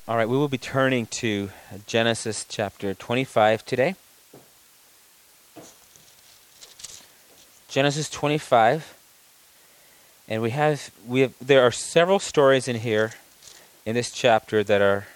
All right, we will be turning to Genesis chapter 25 today. Genesis 25, and there are several stories in here in this chapter that are,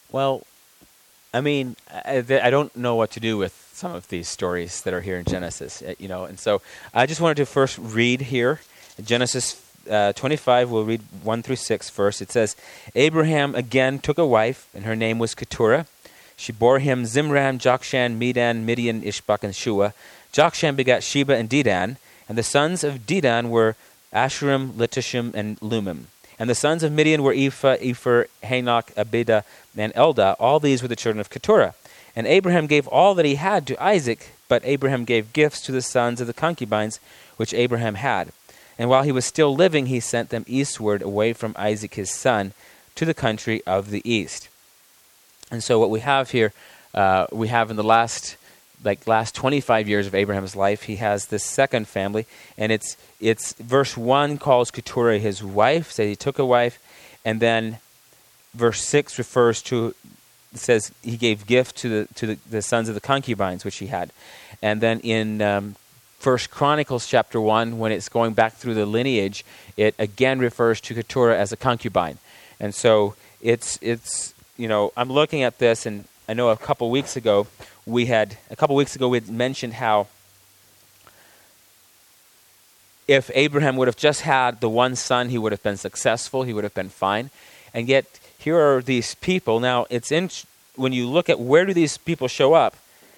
I don't know what to do with some of these stories that are here in Genesis, and so I just wanted to first read here Genesis 25. We'll read 1 through 6 first. It says, Abraham again took a wife, and her name was Keturah. She bore him Zimran, Jokshan, Medan, Midian, Ishbak, and Shua. Jokshan begat Sheba and Dedan, and the sons of Dedan were Ashurim, Letushim, and Lumim. And the sons of Midian were Ephah, Epher, Hanok, Abida, and Eldah. All these were the children of Keturah. And Abraham gave all that he had to Isaac, but Abraham gave gifts to the sons of the concubines which Abraham had. And while he was still living, he sent them eastward away from Isaac his son to the country of the east. And so what we have here, we have in the last 25 years of Abraham's life, he has this second family, and it's verse 1 calls Keturah his wife, says he took a wife, and then verse 6 refers to, it says he gave gift to the sons of the concubines which he had. And then in First Chronicles chapter 1, when it's going back through the lineage, it again refers to Keturah as a concubine. And so it's I'm looking at this, and I know a couple weeks ago we had mentioned how if Abraham would have just had the one son, he would have been successful, he would have been fine. And yet here are these people. Now when you look at where do these people show up,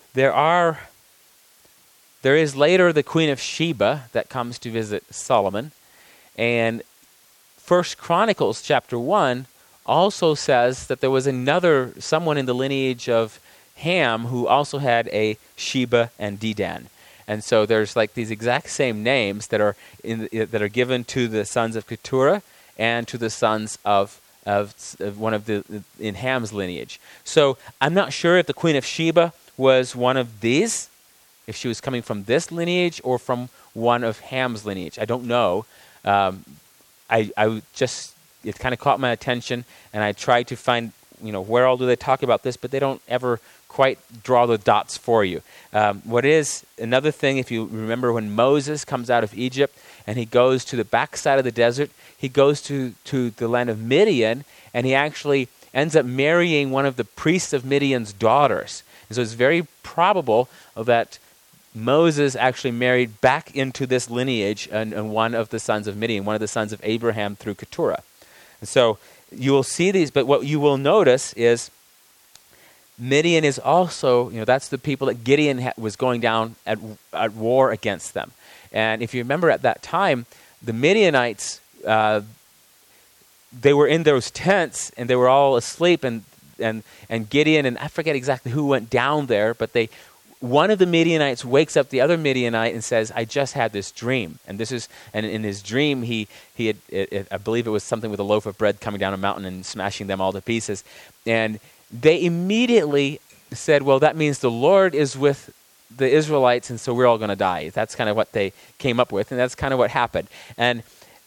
there is later the Queen of Sheba that comes to visit Solomon. And First Chronicles chapter 1 also says that there was someone in the lineage of Ham who also had a Sheba and Dedan. And so there's like these exact same names that are given to the sons of Keturah and to the sons of one of in Ham's lineage. So I'm not sure if the Queen of Sheba was one of these, if she was coming from this lineage or from one of Ham's lineage. I don't know. It kind of caught my attention, and I tried to find, where all do they talk about this, but they don't ever quite draw the dots for you. What is another thing, if you remember when Moses comes out of Egypt and he goes to the backside of the desert, he goes to the land of Midian, and he actually ends up marrying one of the priests of Midian's daughters. And so it's very probable that Moses actually married back into this lineage and one of the sons of Midian, one of the sons of Abraham through Keturah. And so you will see these, but what you will notice is Midian is also, that's the people that Gideon was going down at war against them. And if you remember at that time, the Midianites, they were in those tents and they were all asleep, and Gideon, and I forget exactly who went down there, but one of the Midianites wakes up the other Midianite and says, I just had this dream. And in his dream, he had, I believe it was something with a loaf of bread coming down a mountain and smashing them all to pieces. And they immediately said, well, that means the Lord is with the Israelites, and so we're all going to die. That's kind of what they came up with, and that's kind of what happened. And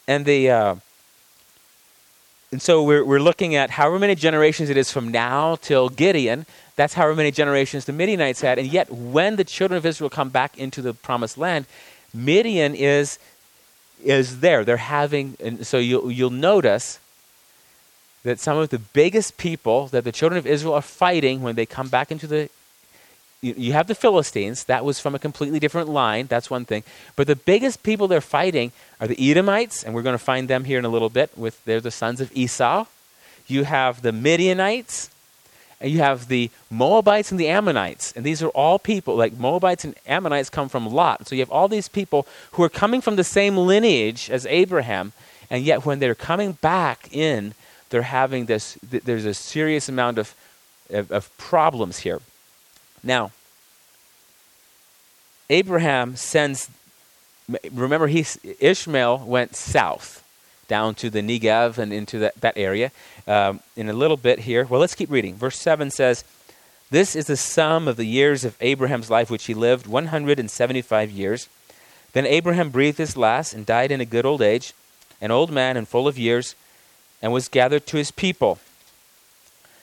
so we're looking at however many generations it is from now till Gideon. That's however many generations the Midianites had. And yet when the children of Israel come back into the promised land, Midian is there. They're having, and so you'll notice that some of the biggest people that the children of Israel are fighting when they come back into you have the Philistines. That was from a completely different line. That's one thing. But the biggest people they're fighting are the Edomites, and we're going to find them here in a little bit. They're the sons of Esau. You have the Midianites, and you have the Moabites and the Ammonites. And these are all people, like Moabites and Ammonites come from Lot. So you have all these people who are coming from the same lineage as Abraham, and yet when they're coming back in, they're having there's a serious amount of problems here. Now, Abraham remember Ishmael went south down to the Negev and into that area in a little bit here. Well, let's keep reading. Verse 7 says, this is the sum of the years of Abraham's life, which he lived 175 years. Then Abraham breathed his last and died in a good old age, an old man and full of years, and was gathered to his people.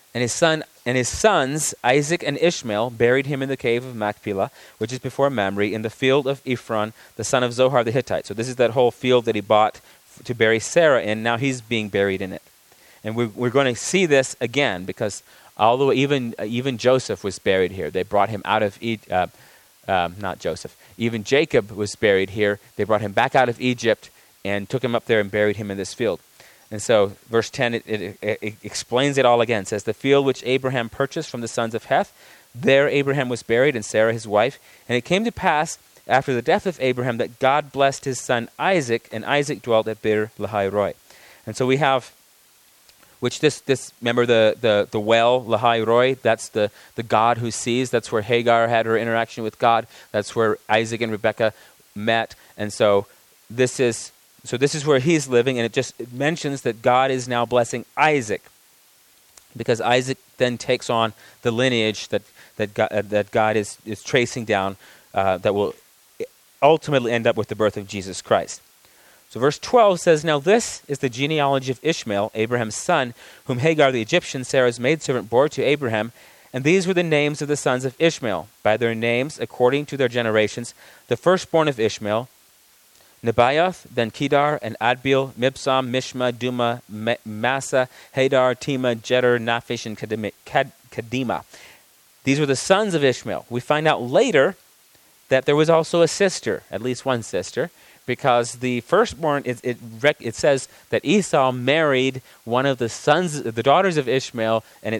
And his sons, Isaac and Ishmael, buried him in the cave of Machpelah, which is before Mamre, in the field of Ephron, the son of Zohar the Hittite. So this is that whole field that he bought to bury Sarah in. Now he's being buried in it. And we're going to see this again, because although even Joseph was buried here, they brought him out of Egypt. Not Joseph. Even Jacob was buried here. They brought him back out of Egypt and took him up there and buried him in this field. And so verse 10, it explains it all again. It says, the field which Abraham purchased from the sons of Heth, there Abraham was buried, and Sarah his wife. And it came to pass, after the death of Abraham, that God blessed his son Isaac, and Isaac dwelt at Beer Lahai Roi. And so we have, which this remember the well, Lahai Roi, that's the God who sees. That's where Hagar had her interaction with God. That's where Isaac and Rebekah met. And so this is where he's living, and it mentions that God is now blessing Isaac, because Isaac then takes on the lineage that God is tracing down, that will ultimately end up with the birth of Jesus Christ. So verse 12 says, now this is the genealogy of Ishmael, Abraham's son, whom Hagar the Egyptian, Sarah's maidservant, bore to Abraham. And these were the names of the sons of Ishmael, by their names according to their generations. The firstborn of Ishmael, Nebaioth, then Kedar, and Adbeel, Mibsam, Mishma, Duma, Massa, Hadar, Tema, Jeter, Naphish, and Kadima. These were the sons of Ishmael. We find out later that there was also a sister, at least one sister, because the firstborn, it says that Esau married one of the daughters of Ishmael, and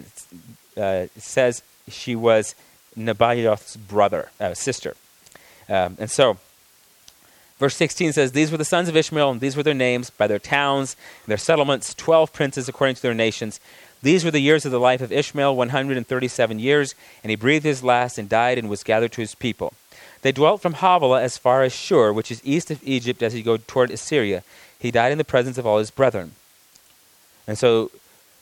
it says she was Nebaioth's sister. And so, verse 16 says, these were the sons of Ishmael, and these were their names, by their towns, and their settlements, 12 princes according to their nations. These were the years of the life of Ishmael, 137 years, and he breathed his last and died and was gathered to his people. They dwelt from Havilah as far as Shur, which is east of Egypt, as you go toward Assyria. He died in the presence of all his brethren. And so,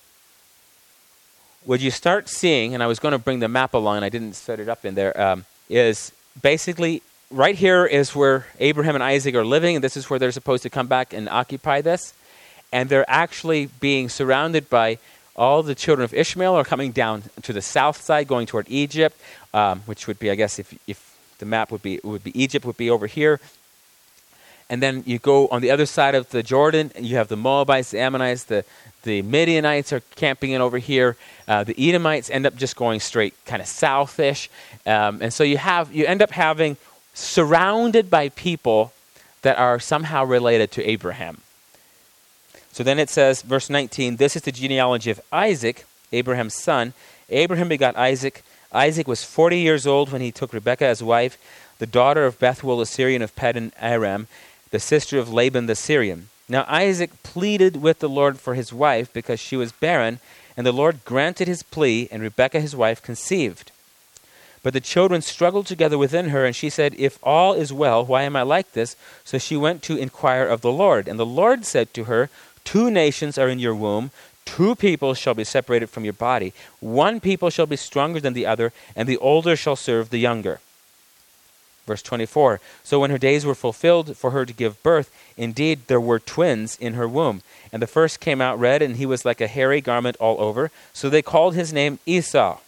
what you start seeing, and I was going to bring the map along, and I didn't set it up in there, is basically right here is where Abraham and Isaac are living, and this is where they're supposed to come back and occupy this. And they're actually being surrounded by all the children of Ishmael are coming down to the south side, going toward Egypt, which would be, I guess, if the map would be Egypt would be over here. And then you go on the other side of the Jordan, and you have the Moabites, the Ammonites, the Midianites are camping in over here. The Edomites end up just going straight kind of southish. And so you end up having surrounded by people that are somehow related to Abraham. So then it says, verse 19, this is the genealogy of Isaac, Abraham's son. Abraham begot Isaac. Isaac was 40 years old when he took Rebekah as wife, the daughter of Bethuel the Syrian of Paddan Aram, the sister of Laban the Syrian. Now Isaac pleaded with the Lord for his wife because she was barren, and the Lord granted his plea, and Rebekah his wife conceived. But the children struggled together within her, and she said, if all is well, why am I like this? So she went to inquire of the Lord. And the Lord said to her, 2 nations are in your womb, 2 people shall be separated from your body. 1 people shall be stronger than the other, and the older shall serve the younger. Verse 24, so when her days were fulfilled for her to give birth, indeed there were twins in her womb. And the first came out red, and he was like a hairy garment all over. So they called his name Esau.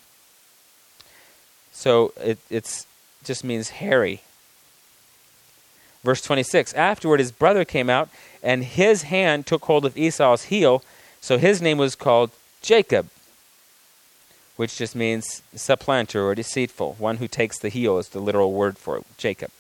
So it just means hairy. Verse 26, afterward his brother came out, and his hand took hold of Esau's heel, so his name was called Jacob, which just means supplanter or deceitful. One who takes the heel is the literal word for Jacob.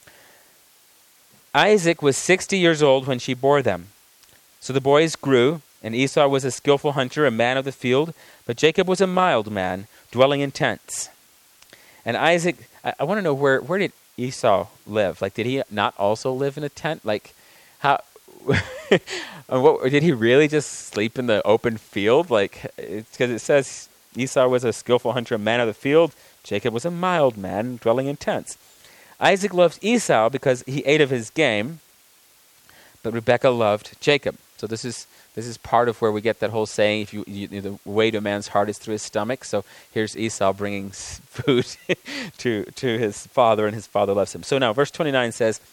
Isaac was 60 years old when she bore them. So the boys grew, and Esau was a skillful hunter, a man of the field, but Jacob was a mild man, dwelling in tents. And Isaac, I want to know where did Esau live? Like, did he not also live in a tent? Like, how... did he really just sleep in the open field? Like, because it says Esau was a skillful hunter, a man of the field. Jacob was a mild man, dwelling in tents. Isaac loved Esau because he ate of his game, but Rebekah loved Jacob. So this is part of where we get that whole saying, if you the way to a man's heart is through his stomach. So here's Esau bringing food to his father, and his father loves him. So now verse 29 says,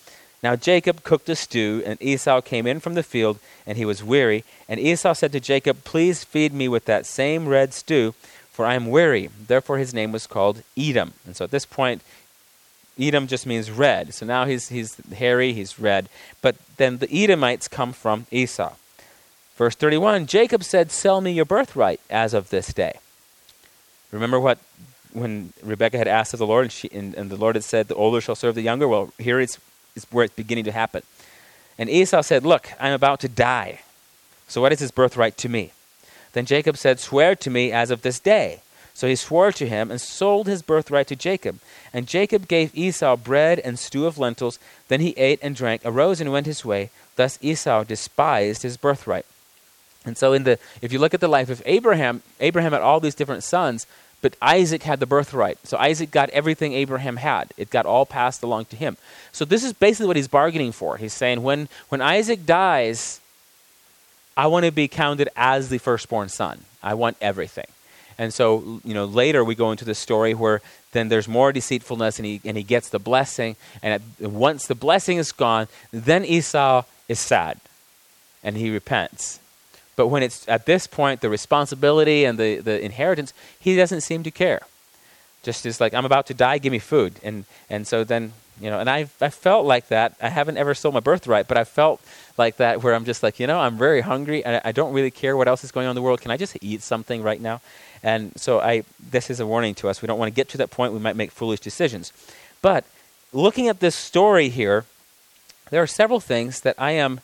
Now Jacob cooked a stew, and Esau came in from the field, and he was weary. And Esau said to Jacob, please feed me with that same red stew, for I am weary. Therefore his name was called Edom. And so at this point, Edom just means red. So now he's hairy, he's red. But then the Edomites come from Esau. Verse 31, Jacob said, sell me your birthright as of this day. Remember when Rebekah had asked of the Lord, and the Lord had said, the older shall serve the younger? Well, here is where it's beginning to happen. And Esau said, look, I'm about to die. So what is his birthright to me? Then Jacob said, swear to me as of this day. So he swore to him and sold his birthright to Jacob. And Jacob gave Esau bread and stew of lentils. Then he ate and drank, arose and went his way. Thus Esau despised his birthright. And so if you look at the life of Abraham had all these different sons, but Isaac had the birthright. So Isaac got everything Abraham had. It got all passed along to him. So this is basically what he's bargaining for. He's saying, when Isaac dies, I want to be counted as the firstborn son. I want everything. And so, later we go into the story where then there's more deceitfulness, and he gets the blessing. And once the blessing is gone, then Esau is sad, and he repents. But when it's at this point, the responsibility and the inheritance, he doesn't seem to care. Just is like, I'm about to die, give me food. And so then, and I felt like that. I haven't ever sold my birthright, but I felt like that where I'm just like, I'm very hungry, and I don't really care what else is going on in the world. Can I just eat something right now? And so this is a warning to us. We don't want to get to that point. We might make foolish decisions. But looking at this story here, there are several things that I am...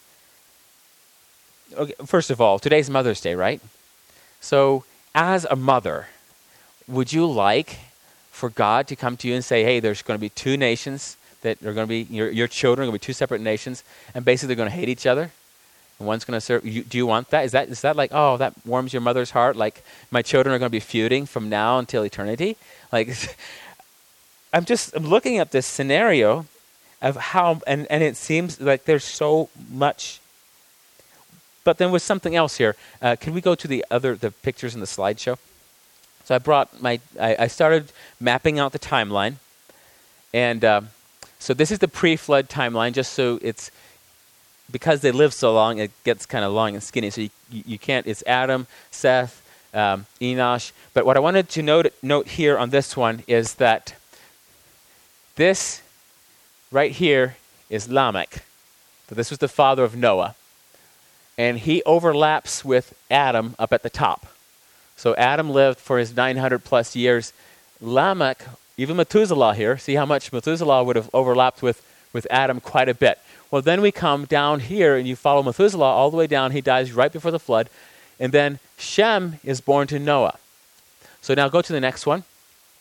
Okay, first of all, today's Mother's Day, right? So as a mother, would you like for God to come to you and say, hey, there's going to be two nations that are going to be, your children are going to be two separate nations, and basically they're going to hate each other? And one's going to serve you. Do you want that? Is that like, oh, that warms your mother's heart? Like, my children are going to be feuding from now until eternity? Like, I'm looking at this scenario of how, and it seems like there's so much. But then with something else here, can we go to the pictures in the slideshow? So I brought I started mapping out the timeline. And so this is the pre-flood timeline, just so it's, because they live so long, it gets kind of long and skinny. So you can't, it's Adam, Seth, Enosh. But what I wanted to note here on this one is that this right here is Lamech. So this was the father of Noah. And he overlaps with Adam up at the top. So Adam lived for his 900 plus years. Lamech, even Methuselah here, see how much Methuselah would have overlapped with Adam quite a bit. Well, then we come down here, and you follow Methuselah all the way down. He dies right before the flood. And then Shem is born to Noah. So now go to the next one.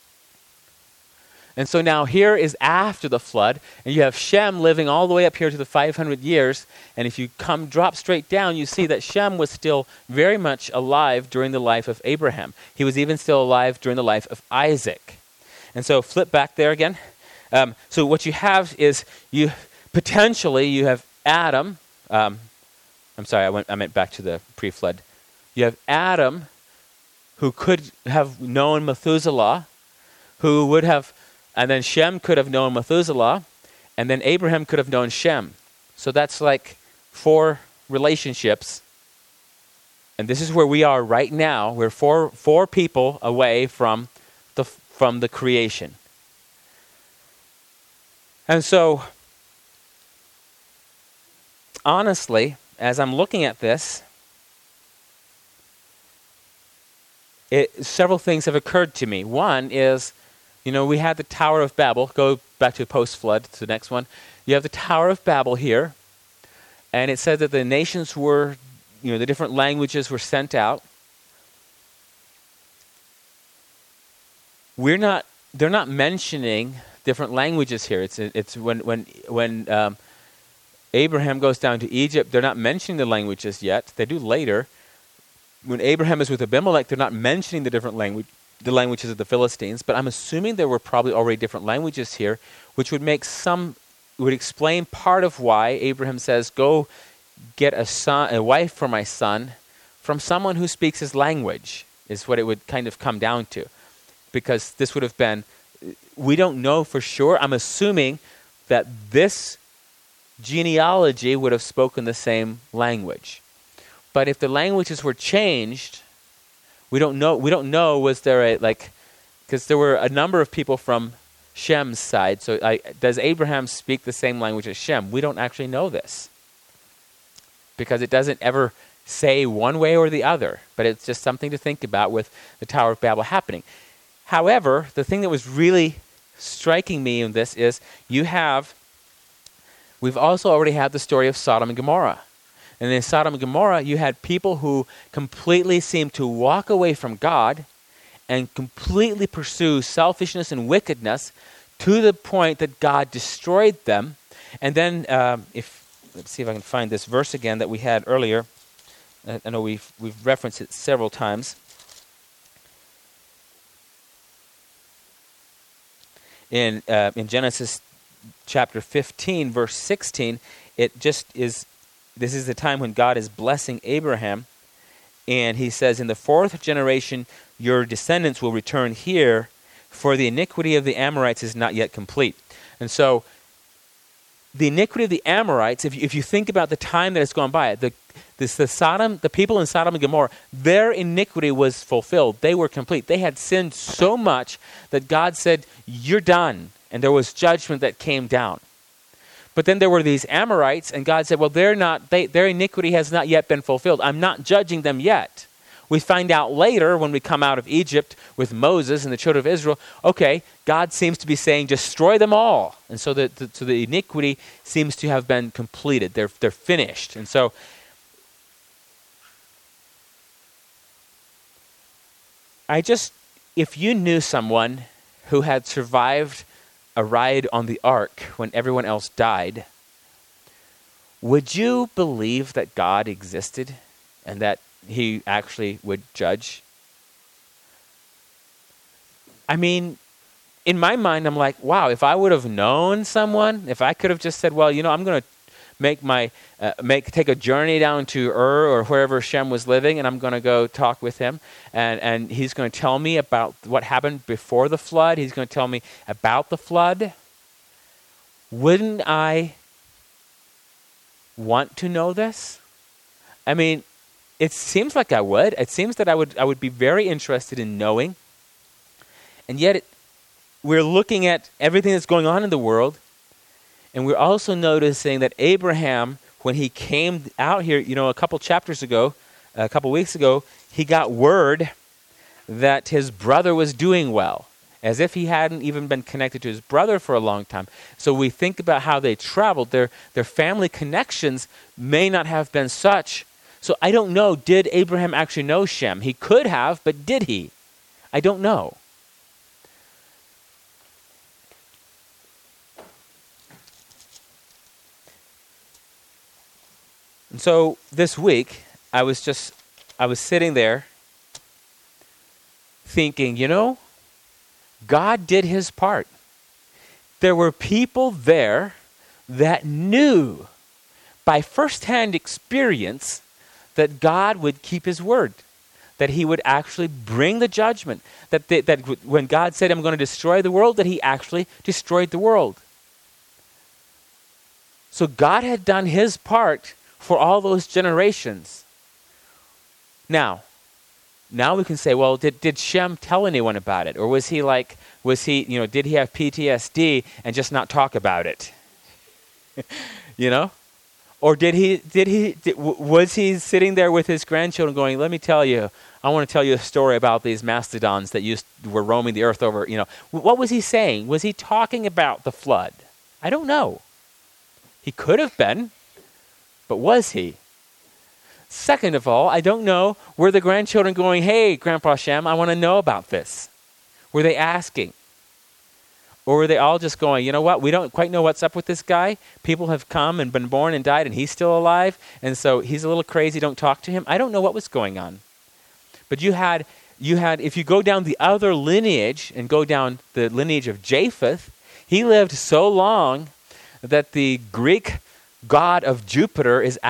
And so now here is after the flood, and you have Shem living all the way up here to the 500 years. And if you drop straight down, you see that Shem was still very much alive during the life of Abraham. He was even still alive during the life of Isaac. And so flip back there again. So what you have is you have Adam. I'm sorry, I meant back to the pre-flood. You have Adam, who could have known Methuselah, who would have. And then Shem could have known Methuselah, and then Abraham could have known Shem. So that's like 4 relationships. And this is where we are right now. We're four people away from the creation. And so, honestly, as I'm looking at this, several things have occurred to me. One is, we had the Tower of Babel. Go back to post-flood, to the next one. You have the Tower of Babel here. And it said that the nations were, the different languages were sent out. They're not mentioning different languages here. It's when Abraham goes down to Egypt, they're not mentioning the languages yet. They do later. When Abraham is with Abimelech, they're not mentioning the different the languages of the Philistines, but I'm assuming there were probably already different languages here, which would explain part of why Abraham says, go get a wife for my son from someone who speaks his language, is what it would kind of come down to. Because this would have been, we don't know for sure. I'm assuming that this genealogy would have spoken the same language. But if the languages were changed, we don't know, was there a, like, because there were a number of people from Shem's side. So does Abraham speak the same language as Shem? We don't actually know this, because it doesn't ever say one way or the other. But it's just something to think about with the Tower of Babel happening. However, the thing that was really striking me in this is we've also already had the story of Sodom and Gomorrah. And in Sodom and Gomorrah, you had people who completely seemed to walk away from God and completely pursue selfishness and wickedness to the point that God destroyed them. And then, let's see if I can find this verse again that we had earlier. I know we've referenced it several times. In Genesis chapter 15, verse 16, this is the time when God is blessing Abraham, and he says, "In the fourth generation, your descendants will return here, for the iniquity of the Amorites is not yet complete." And so, the iniquity of the Amorites, if you think about the time that has gone by, the people in Sodom and Gomorrah, their iniquity was fulfilled. They were complete. They had sinned so much that God said, "You're done." And there was judgment that came down. But then there were these Amorites, and God said, well, their iniquity has not yet been fulfilled. I'm not judging them yet. We find out later when we come out of Egypt with Moses and the children of Israel, okay, God seems to be saying, destroy them all. And so the iniquity seems to have been completed. They're finished. And so if you knew someone who had survived a ride on the ark when everyone else died, would you believe that God existed and that he actually would judge? I mean, in my mind, I'm like, wow, if I would have known someone, if I could have just said, well, I'm going to take a journey down to Ur or wherever Shem was living, and I'm going to go talk with him, and he's going to tell me about what happened before the flood. He's going to tell me about the flood. Wouldn't I want to know this? I mean, it seems like I would. It seems that I would be very interested in knowing. And yet, we're looking at everything that's going on in the world, and we're also noticing that Abraham, when he came out here, a couple weeks ago, he got word that his brother was doing well, as if he hadn't even been connected to his brother for a long time. So we think about how they traveled. Their family connections may not have been such. So I don't know, did Abraham actually know Shem? He could have, but did he? I don't know. And so this week, I was sitting there thinking, God did his part. There were people there that knew by firsthand experience that God would keep his word, that he would actually bring the judgment, that when God said, I'm going to destroy the world, that he actually destroyed the world. So God had done his part for all those generations. Now we can say, well, did Shem tell anyone about it? Or did he have PTSD and just not talk about it? Or was he sitting there with his grandchildren going, let me tell you, I want to tell you a story about these mastodons that were roaming the earth over, What was he saying? Was he talking about the flood? I don't know. He could have been, but was he? Second of all, I don't know, were the grandchildren going, hey, Grandpa Shem, I want to know about this? Were they asking? Or were they all just going, you know what, we don't quite know what's up with this guy. People have come and been born and died, and he's still alive, and so he's a little crazy, don't talk to him. I don't know what was going on. But you had, if you go down the other lineage and go down the lineage of Japheth, he lived so long that the Greek god of Jupiter is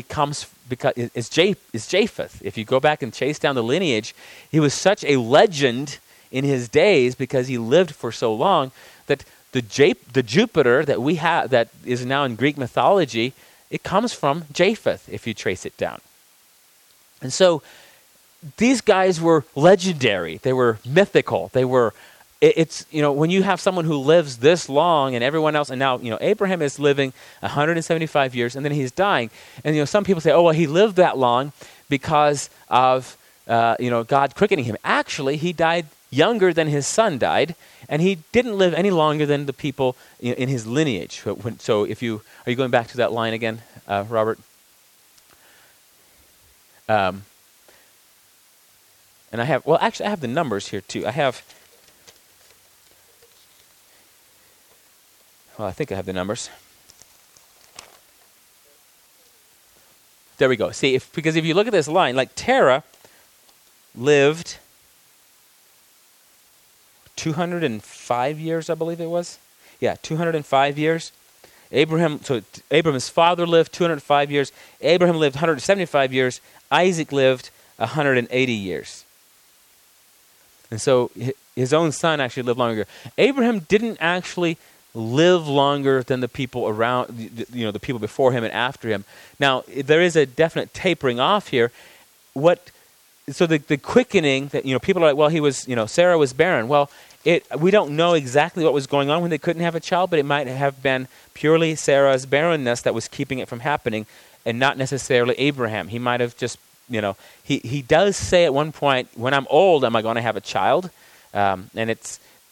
Japheth. If you go back and chase down the lineage, he was such a legend in his days because he lived for so long that the Jupiter that we have, that is now in Greek mythology, it comes from Japheth if you trace it down. And so these guys were legendary. They were mythical. They were, it's, when you have someone who lives this long and everyone else, and now, Abraham is living 175 years and then he's dying. And, some people say, oh, well, he lived that long because of, God quickening him. Actually, he died younger than his son died, and he didn't live any longer than the people in his lineage. So are you going back to that line again, Robert? And I have the numbers here too. I think I have the numbers. There we go. See, because if you look at this line, like Terah lived 205 years, I believe it was. Yeah, 205 years. Abraham's father lived 205 years. Abraham lived 175 years. Isaac lived 180 years. And so his own son actually lived longer. Abraham didn't actually live longer than the people around, the people before him and after him. Now, there is a definite tapering off here. So the quickening that, people are like, well, he was, Sarah was barren. Well, we don't know exactly what was going on when they couldn't have a child, but it might have been purely Sarah's barrenness that was keeping it from happening, and not necessarily Abraham. He might have just, he does say at one point, when I'm old, am I going to have a child? But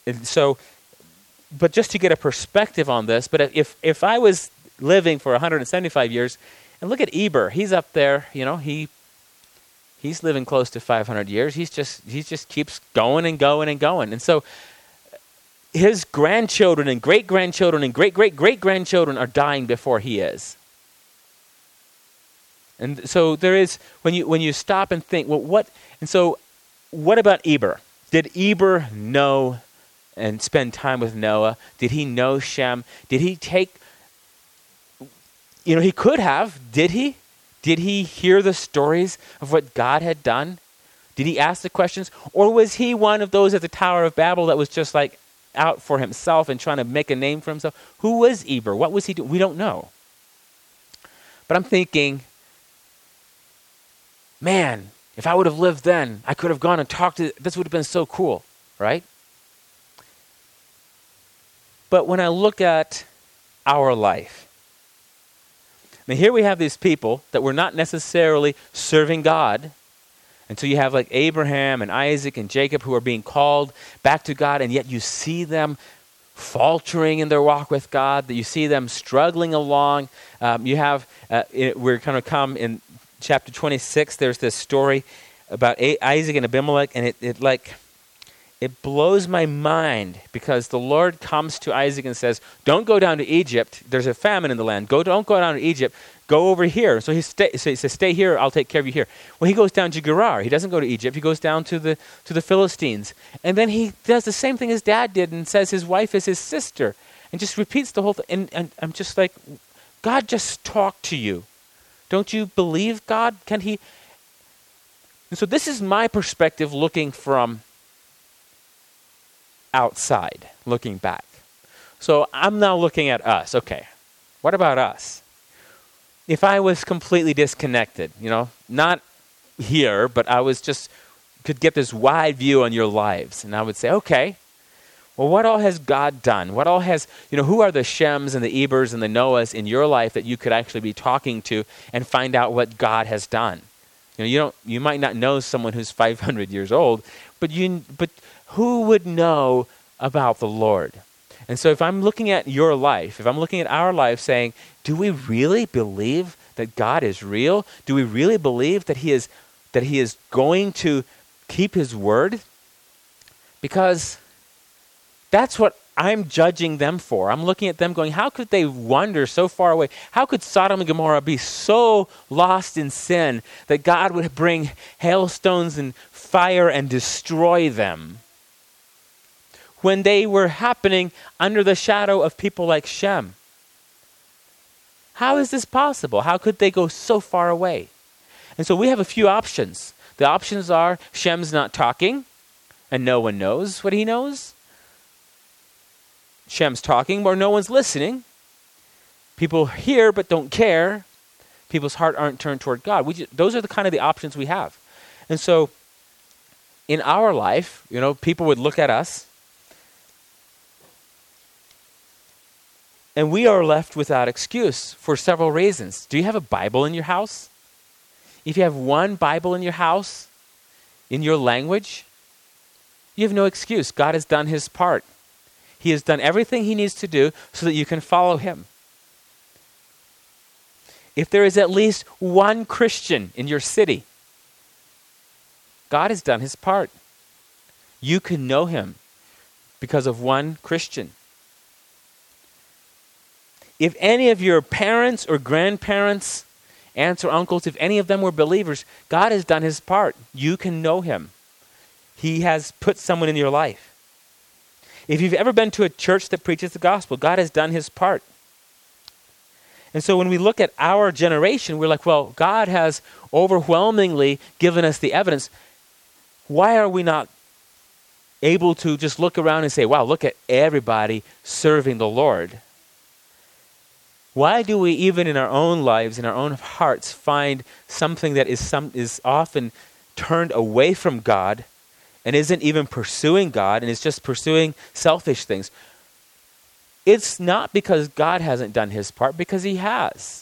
just to get a perspective on this, but if I was living for 175 years, and look at Eber, he's up there, he's living close to 500 years. He just keeps going and going and going. And so his grandchildren and great-grandchildren and great-great-great-grandchildren are dying before he is. And so there is, when you stop and think, well, what about Eber? Did Eber know and spend time with Noah? Did he know Shem? Did he take, he could have, did he? Did he hear the stories of what God had done? Did he ask the questions? Or was he one of those at the Tower of Babel that was just like out for himself and trying to make a name for himself? Who was Eber? What was he doing? We don't know. But I'm thinking, man, if I would have lived then, I could have gone and talked to, this would have been so cool, right? But when I look at our life, now here we have these people that were not necessarily serving God. And so you have like Abraham and Isaac and Jacob who are being called back to God, and yet you see them faltering in their walk with God, that you see them struggling along. We're going to come in chapter 26, there's this story about Isaac and Abimelech, and it blows my mind, because the Lord comes to Isaac and says, don't go down to Egypt. There's a famine in the land. Don't go down to Egypt. Go over here. So he says, stay here. I'll take care of you here. Well, he goes down to Gerar. He doesn't go to Egypt. He goes down to the Philistines. And then he does the same thing his dad did and says his wife is his sister, and just repeats the whole thing. And I'm just like, God just talked to you. Don't you believe God? Can he? And so this is my perspective looking from outside, looking back. So I'm now looking at us. Okay, what about us? If I was completely disconnected, not here, but I was could get this wide view on your lives, and I would say, okay, well, what all has God done? What all has, who are the Shems and the Ebers and the Noahs in your life that you could actually be talking to and find out what God has done? You might not know someone who's 500 years old, but who would know about the Lord? And so if I'm looking at your life, if I'm looking at our life saying, do we really believe that God is real? Do we really believe that He is going to keep His word? Because that's what I'm judging them for. I'm looking at them going, how could they wander so far away? How could Sodom and Gomorrah be so lost in sin that God would bring hailstones and fire and destroy them when they were happening under the shadow of people like Shem? How is this possible? How could they go so far away? And so we have a few options. The options are Shem's not talking and no one knows what he knows. Shem's talking, where no one's listening. People hear but don't care. People's heart aren't turned toward God. Those are the kind of the options we have. And so in our life, people would look at us and we are left without excuse for several reasons. Do you have a Bible in your house? If you have one Bible in your house, in your language, you have no excuse. God has done his part. He has done everything he needs to do so that you can follow him. If there is at least one Christian in your city, God has done his part. You can know him because of one Christian. If any of your parents or grandparents, aunts or uncles, if any of them were believers, God has done his part. You can know him. He has put someone in your life. If you've ever been to a church that preaches the gospel, God has done his part. And so when we look at our generation, we're like, well, God has overwhelmingly given us the evidence. Why are we not able to just look around and say, wow, look at everybody serving the Lord? Why do we, even in our own lives, in our own hearts, find something that is often turned away from God and isn't even pursuing God and is just pursuing selfish things? It's not because God hasn't done his part, because he has.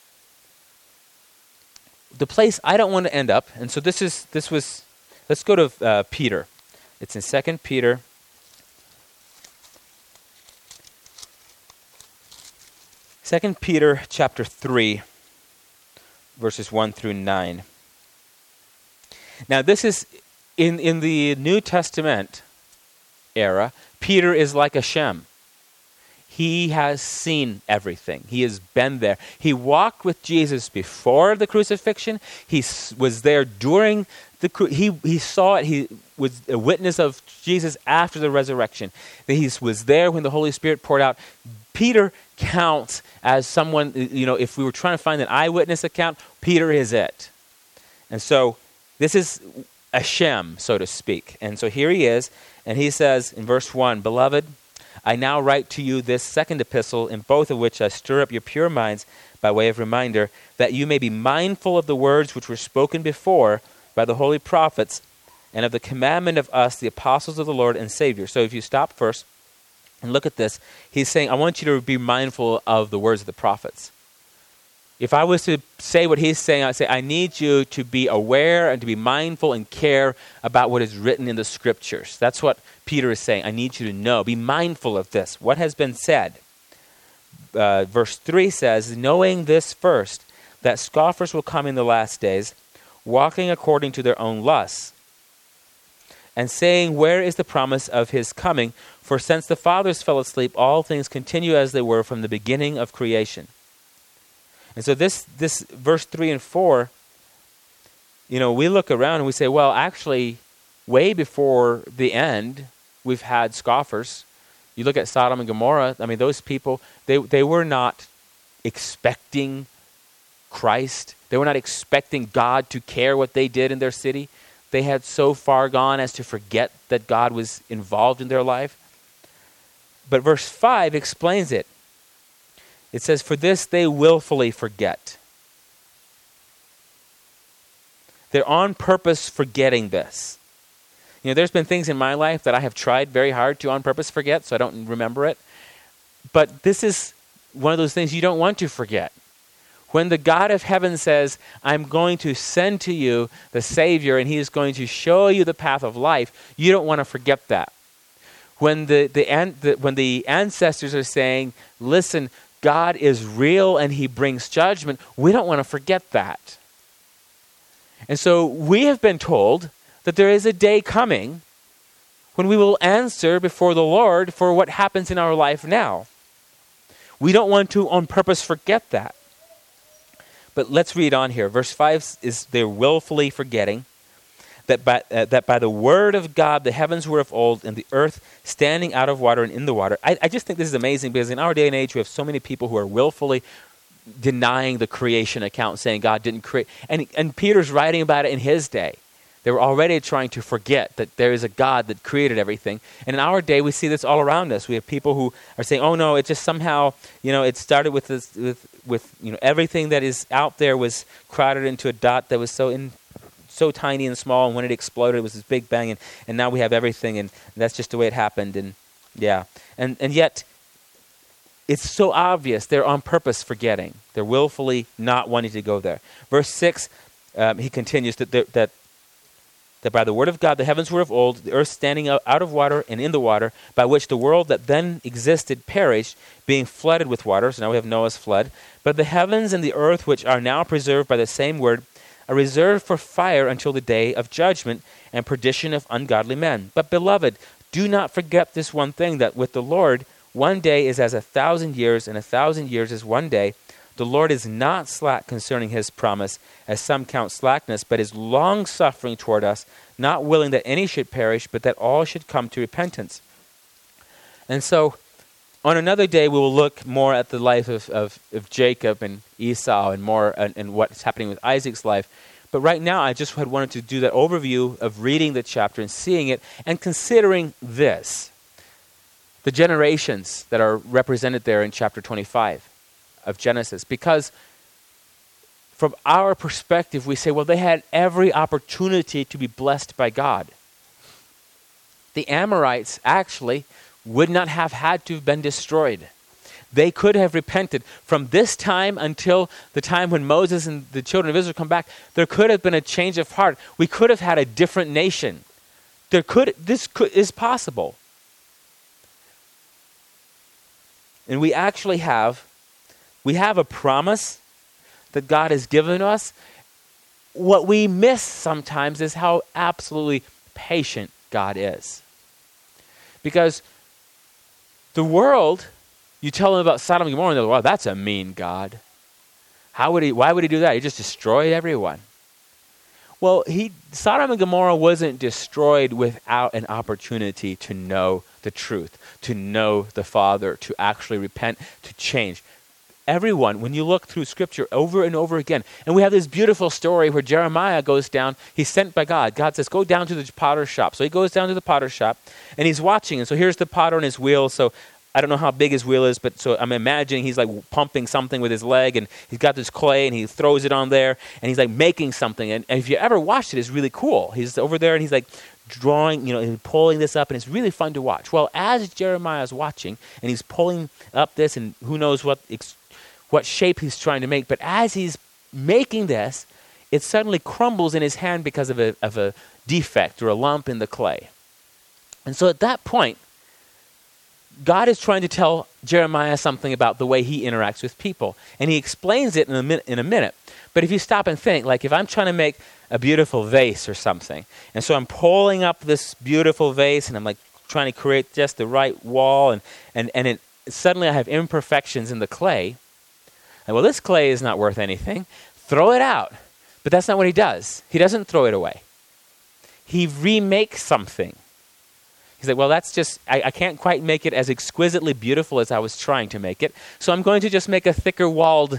The place I don't want to end up, and so let's go to Peter. It's in 2 Peter. Second Peter chapter 3, verses 1 through 9. Now this is, in the New Testament era, Peter is like a Shem. He has seen everything. He has been there. He walked with Jesus before the crucifixion. He was there during he saw it. He was a witness of Jesus after the resurrection. He was there when the Holy Spirit poured out. Peter counts as someone, if we were trying to find an eyewitness account, Peter is it. And so this is a Shem, so to speak. And so here he is, and he says in verse 1, "Beloved, I now write to you this second epistle, in both of which I stir up your pure minds by way of reminder, that you may be mindful of the words which were spoken before by the holy prophets, and of the commandment of us, the apostles of the Lord and Savior." So if you stop first and look at this, he's saying, I want you to be mindful of the words of the prophets. If I was to say what he's saying, I'd say, I need you to be aware and to be mindful and care about what is written in the scriptures. That's what Peter is saying. I need you to know. Be mindful of this. What has been said? Verse 3 says, "Knowing this first, that scoffers will come in the last days, walking according to their own lusts, and saying, where is the promise of his coming? For since the fathers fell asleep, all things continue as they were from the beginning of creation." And so this verse 3 and 4, we look around and we say, well, actually, way before the end, we've had scoffers. You look at Sodom and Gomorrah, those people, they were not expecting Christ. They were not expecting God to care what they did in their city. They had so far gone as to forget that God was involved in their life. But verse 5 explains it. It says, "For this they willfully forget." They're on purpose forgetting this. There's been things in my life that I have tried very hard to on purpose forget, so I don't remember it. But this is one of those things you don't want to forget. When the God of heaven says, I'm going to send to you the Savior and he is going to show you the path of life, you don't want to forget that. When the ancestors are saying, listen, God is real and he brings judgment, we don't want to forget that. And so we have been told that there is a day coming when we will answer before the Lord for what happens in our life now. We don't want to on purpose forget that. But let's read on here. Verse 5 is they're willfully forgetting that by the word of God the heavens were of old, and the earth standing out of water and in the water. I just think this is amazing, because in our day and age we have so many people who are willfully denying the creation account, saying God didn't create. And Peter's writing about it in his day. They were already trying to forget that there is a God that created everything. And in our day, we see this all around us. We have people who are saying, "Oh no, it just somehow, it started with this, with everything that is out there was crowded into a dot that was so tiny and small, and when it exploded, it was this big bang, and now we have everything, and that's just the way it happened." And yeah, and yet it's so obvious they're on purpose forgetting. They're willfully not wanting to go there. Verse 6, he continues that by the word of God the heavens were of old, the earth standing out of water and in the water, by which the world that then existed perished, being flooded with water. So now we have Noah's flood. But the heavens and the earth, which are now preserved by the same word, are reserved for fire until the day of judgment and perdition of ungodly men. But beloved, do not forget this one thing, that with the Lord 1 day is as 1,000 years, and 1,000 years is 1 day. The Lord is not slack concerning his promise, as some count slackness, but is long-suffering toward us, not willing that any should perish, but that all should come to repentance. And so, on another day, we will look more at the life of Jacob and Esau and more and what's happening with Isaac's life. But right now, I just had wanted to do that overview of reading the chapter and seeing it and considering this. The generations that are represented there in chapter 25 of Genesis. Because from our perspective, we say, well, they had every opportunity to be blessed by God. The Amorites actually would not have had to have been destroyed. They could have repented. From this time until the time when Moses and the children of Israel come back, there could have been a change of heart. We could have had a different nation. This is possible. And we actually have a promise that God has given us. What we miss sometimes is how absolutely patient God is. Because the world, you tell them about Sodom and Gomorrah, and they're like, "Wow, that's a mean God. Why would he do that? He just destroyed everyone." Well, Sodom and Gomorrah wasn't destroyed without an opportunity to know the truth, to know the Father, to actually repent, to change. Everyone, when you look through Scripture over and over again, and we have this beautiful story where Jeremiah goes down, he's sent by God. God says, "Go down to the potter's shop." So he goes down to the potter's shop, and he's watching. And so here's the potter on his wheel. So I don't know how big his wheel is, but so I'm imagining he's like pumping something with his leg, and he's got this clay, and he throws it on there, and he's like making something. And if you ever watched it, it's really cool. He's over there, and he's like drawing, and pulling this up, and it's really fun to watch. Well, as Jeremiah is watching, and he's pulling up this, and who knows what shape he's trying to make, but as he's making this, it suddenly crumbles in his hand because of a defect or a lump in the clay. And so at that point, God is trying to tell Jeremiah something about the way he interacts with people. And he explains it in a minute. But if you stop and think, like if I'm trying to make a beautiful vase or something, and so I'm pulling up this beautiful vase, and I'm like trying to create just the right wall, and suddenly I have imperfections in the clay. And well, this clay is not worth anything. Throw it out. But that's not what he does. He doesn't throw it away. He remakes something. He's like, well, that's just, I can't quite make it as exquisitely beautiful as I was trying to make it, so I'm going to just make a thicker walled,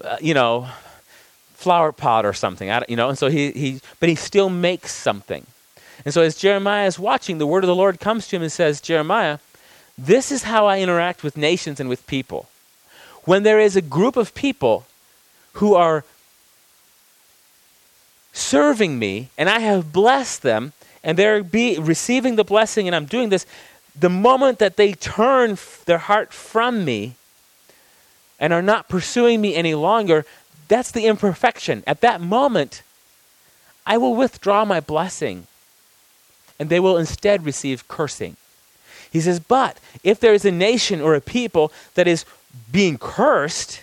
flower pot or something. And so but he still makes something. And so as Jeremiah is watching, the word of the Lord comes to him and says, "Jeremiah, this is how I interact with nations and with people. When there is a group of people who are serving me, and I have blessed them, and they're receiving the blessing, and I'm doing this, the moment that they turn their heart from me and are not pursuing me any longer, that's the imperfection. At that moment, I will withdraw my blessing, and they will instead receive cursing." He says, but if there is a nation or a people that is being cursed,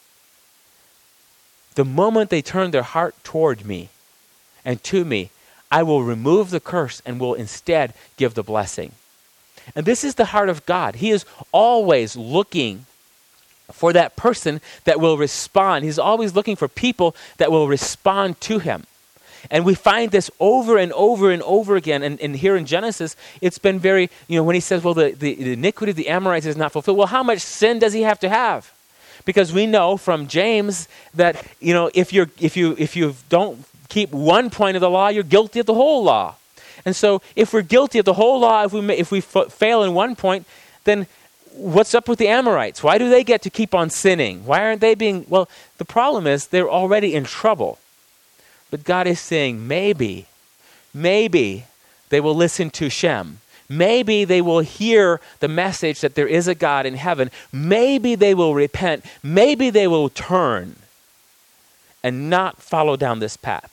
the moment they turn their heart toward me and to me, I will remove the curse and will instead give the blessing. And this is the heart of God. He is always looking for that person that will respond. He's always looking for people that will respond to him. And we find this over and over and over again. And here in Genesis, it's been very, when he says, well, the iniquity of the Amorites is not fulfilled. Well, how much sin does he have to have? Because we know from James that, if you don't keep one point of the law, you're guilty of the whole law. And so if we're guilty of the whole law, if we fail in one point, then what's up with the Amorites? Why do they get to keep on sinning? Why aren't they being... Well, the problem is they're already in trouble. But God is saying, maybe they will listen to Shem. Maybe they will hear the message that there is a God in heaven. Maybe they will repent. Maybe they will turn and not follow down this path.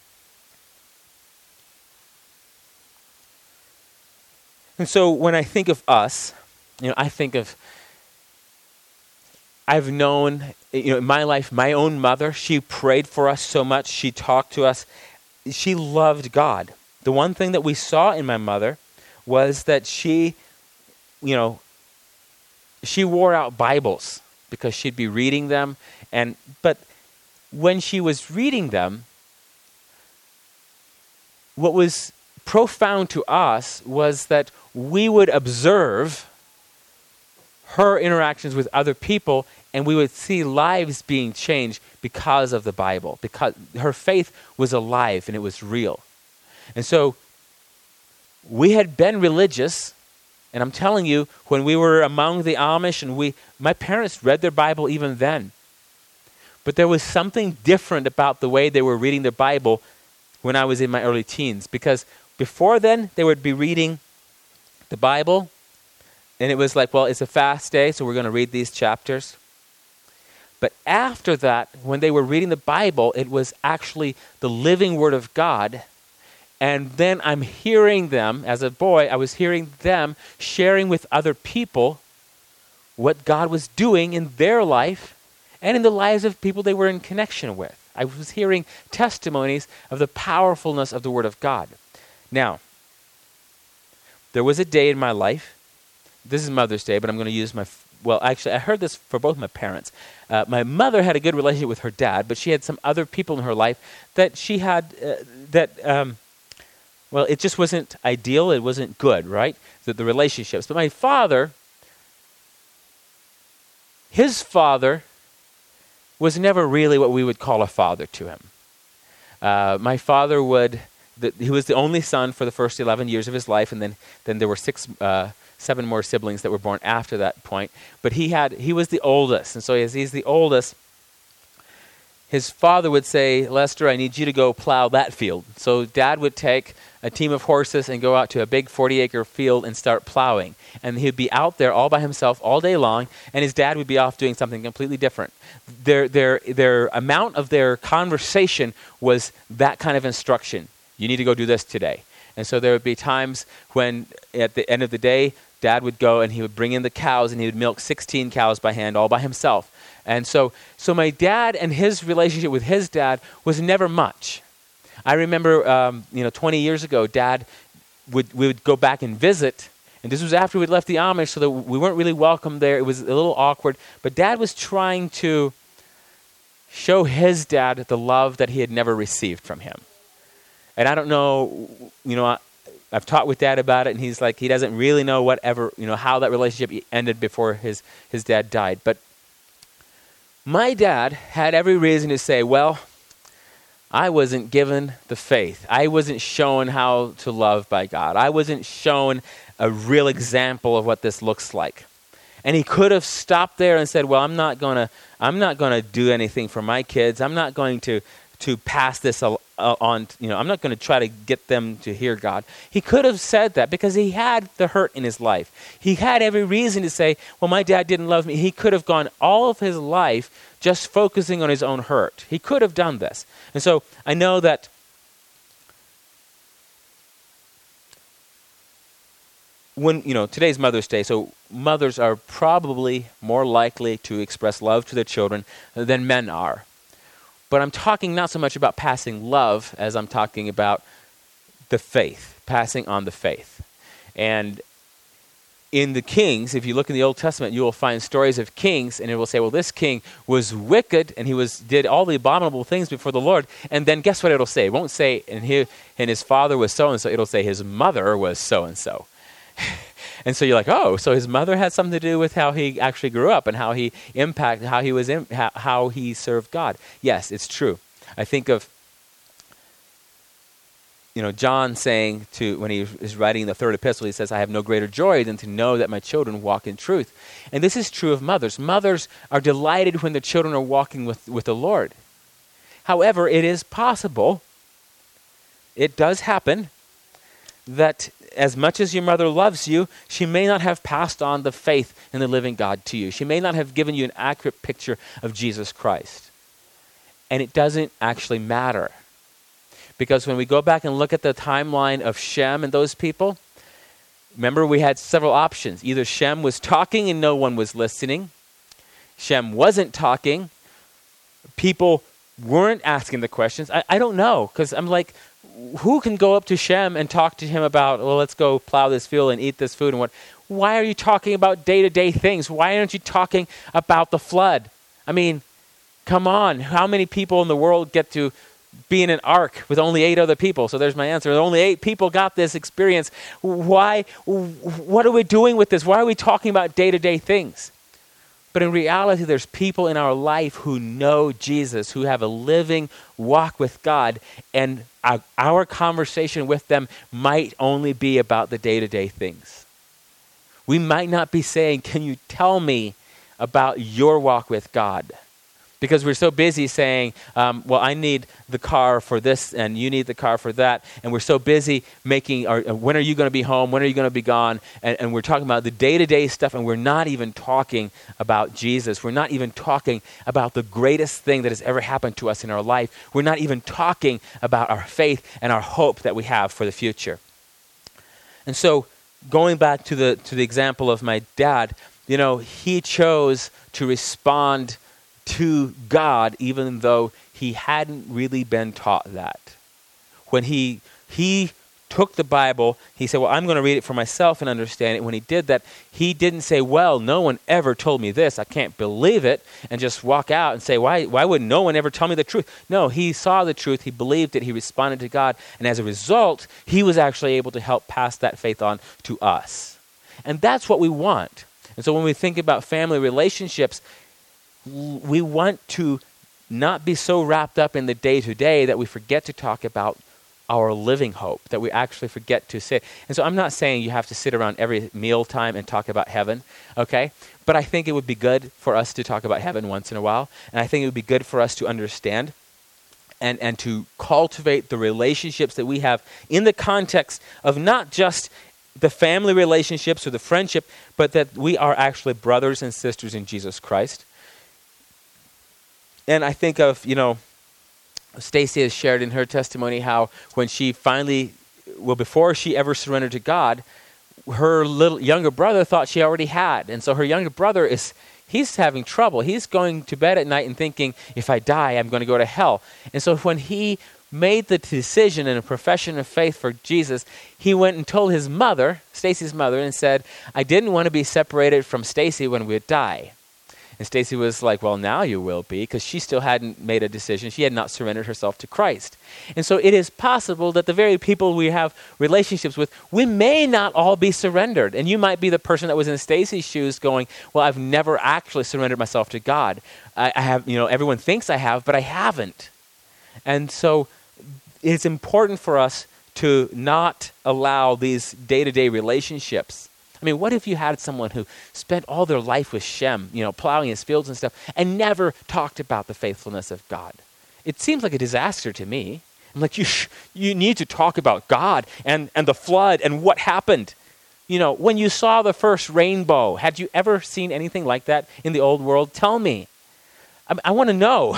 And so when I think of us, I've known, in my life, my own mother, she prayed for us so much. She talked to us. She loved God. The one thing that we saw in my mother was that she wore out Bibles because she'd be reading them. But when she was reading them, what was profound to us was that we would observe her interactions with other people, and we would see lives being changed because of the Bible, because her faith was alive and it was real. And so we had been religious, and I'm telling you, when we were among the Amish, and my parents read their Bible even then. But there was something different about the way they were reading their Bible when I was in my early teens, because before then, they would be reading the Bible, and it was like, well, it's a fast day, so we're going to read these chapters. But after that, when they were reading the Bible, it was actually the living Word of God. And then I'm hearing them, as a boy, I was hearing them sharing with other people what God was doing in their life and in the lives of people they were in connection with. I was hearing testimonies of the powerfulness of the Word of God. Now, there was a day in my life, this is Mother's Day, but I'm going to use I heard this for both my parents. My mother had a good relationship with her dad, but she had some other people in her life that she had, it just wasn't ideal, it wasn't good, right? The relationships. But my father, his father was never really what we would call a father to him. My father he was the only son for the first 11 years of his life, and then there were 7 more siblings that were born after that point. But he was the oldest, and so as he's the oldest, his father would say, Lester, I need you to go plow that field. So Dad would take a team of horses and go out to a big 40-acre field and start plowing. And he'd be out there all by himself all day long, and his dad would be off doing something completely different. Their amount of their conversation was that kind of instruction. You need to go do this today. And so there would be times when, at the end of the day, Dad would go and he would bring in the cows, and he would milk 16 cows by hand all by himself. And so my dad and his relationship with his dad was never much. I remember, 20 years ago, we would go back and visit, and this was after we'd left the Amish, so that we weren't really welcome there. It was a little awkward, but Dad was trying to show his dad the love that he had never received from him. And I don't know, I've talked with Dad about it, and he's like, he doesn't really know how that relationship ended before his dad died. But my dad had every reason to say, well, I wasn't given the faith. I wasn't shown how to love by God. I wasn't shown a real example of what this looks like. And he could have stopped there and said, well, I'm not going to do anything for my kids. I'm not going to pass this on, I'm not going to try to get them to hear God. He could have said that because he had the hurt in his life. He had every reason to say, well, my dad didn't love me. He could have gone all of his life just focusing on his own hurt. He could have done this. And so I know that when, today's Mother's Day, so mothers are probably more likely to express love to their children than men are. But I'm talking not so much about passing love as I'm talking about the faith, passing on the faith. And in the kings, if you look in the Old Testament, you will find stories of kings, and it will say, well, this king was wicked, and he did all the abominable things before the Lord. And then guess what it'll say? It won't say, and his father was so-and-so. It'll say his mother was so-and-so. And so you're like, oh, so his mother had something to do with how he actually grew up and how he impacted, how he served God. Yes, it's true. I think of John saying when he is writing the third epistle, he says, I have no greater joy than to know that my children walk in truth. And this is true of mothers. Mothers are delighted when their children are walking with the Lord. However, it is possible, it does happen, that as much as your mother loves you, she may not have passed on the faith in the living God to you. She may not have given you an accurate picture of Jesus Christ. And it doesn't actually matter. Because when we go back and look at the timeline of Shem and those people, remember we had several options. Either Shem was talking and no one was listening. Shem wasn't talking. People weren't asking the questions. I don't know, because I'm like, who can go up to Shem and talk to him about, well, let's go plow this field and eat this food and what? Why are you talking about day-to-day things? Why aren't you talking about the flood? I mean, come on. How many people in the world get to be in an ark with only 8 other people? So there's my answer. Only 8 people got this experience. Why? What are we doing with this? Why are we talking about day-to-day things? But in reality, there's people in our life who know Jesus, who have a living walk with God, and our conversation with them might only be about the day-to-day things. We might not be saying, can you tell me about your walk with God? Because we're so busy saying, well, I need the car for this and you need the car for that. And we're so busy making, when are you going to be home? When are you going to be gone? And we're talking about the day-to-day stuff, and we're not even talking about Jesus. We're not even talking about the greatest thing that has ever happened to us in our life. We're not even talking about our faith and our hope that we have for the future. And so going back to the example of my dad, he chose to respond to God, even though he hadn't really been taught that. When he took the Bible, he said, well, I'm going to read it for myself and understand it. When he did that, he didn't say, well, no one ever told me this, I can't believe it, and just walk out and say, why would no one ever tell me the truth? No, he saw the truth, he believed it, he responded to God, and as a result, he was actually able to help pass that faith on to us. And that's what we want. And so when we think about family relationships, we want to not be so wrapped up in the day-to-day that we forget to talk about our living hope, that we actually forget to say. And so I'm not saying you have to sit around every mealtime and talk about heaven, okay? But I think it would be good for us to talk about heaven once in a while. And I think it would be good for us to understand and to cultivate the relationships that we have in the context of not just the family relationships or the friendship, but that we are actually brothers and sisters in Jesus Christ. And I think of, Stacy has shared in her testimony how when she before she ever surrendered to God, her little younger brother thought she already had. And so her younger brother he's having trouble. He's going to bed at night and thinking, if I die, I'm going to go to hell. And so when he made the decision and a profession of faith for Jesus, he went and told his mother, Stacy's mother, and said, I didn't want to be separated from Stacy when we would die. And Stacy was like, well, now you will be, because she still hadn't made a decision. She had not surrendered herself to Christ. And so it is possible that the very people we have relationships with, we may not all be surrendered. And you might be the person that was in Stacy's shoes going, well, I've never actually surrendered myself to God. I have, everyone thinks I have, but I haven't. And so it's important for us to not allow these day-to-day relationships. I mean, what if you had someone who spent all their life with Shem, plowing his fields and stuff, and never talked about the faithfulness of God? It seems like a disaster to me. I'm like, you need to talk about God and the flood and what happened. When you saw the first rainbow, had you ever seen anything like that in the old world? Tell me. I want to know.